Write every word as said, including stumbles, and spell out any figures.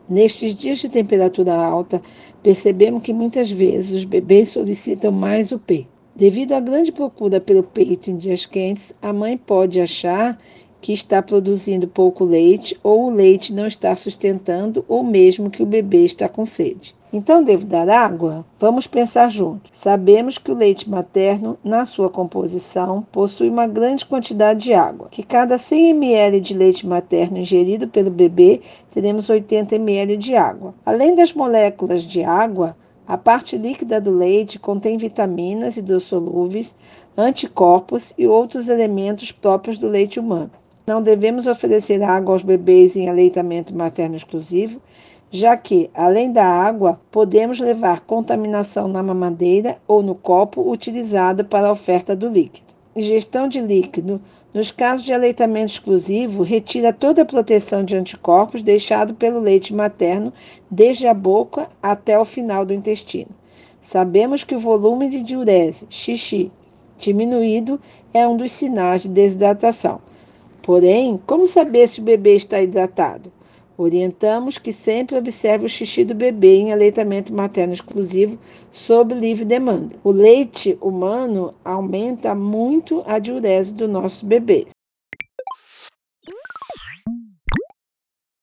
Nestes dias de temperatura alta, percebemos que muitas vezes os bebês solicitam mais o peito. Devido à grande procura pelo peito em dias quentes, a mãe pode achar que está produzindo pouco leite, ou o leite não está sustentando, ou mesmo que o bebê está com sede. Então, devo dar água? Vamos pensar juntos. Sabemos que o leite materno, na sua composição, possui uma grande quantidade de água, que cada cem mililitros de leite materno ingerido pelo bebê, teremos oitenta mililitros de água. Além das moléculas de água, a parte líquida do leite contém vitaminas hidrossolúveis, anticorpos e outros elementos próprios do leite humano. Não devemos oferecer água aos bebês em aleitamento materno exclusivo, já que, além da água, podemos levar contaminação na mamadeira ou no copo utilizado para a oferta do líquido. Ingestão de líquido, nos casos de aleitamento exclusivo, retira toda a proteção de anticorpos deixado pelo leite materno desde a boca até o final do intestino. Sabemos que o volume de diurese, xixi, diminuído é um dos sinais de desidratação. Porém, como saber se o bebê está hidratado? Orientamos que sempre observe o xixi do bebê em aleitamento materno exclusivo sob livre demanda. O leite humano aumenta muito a diurese dos nossos bebês.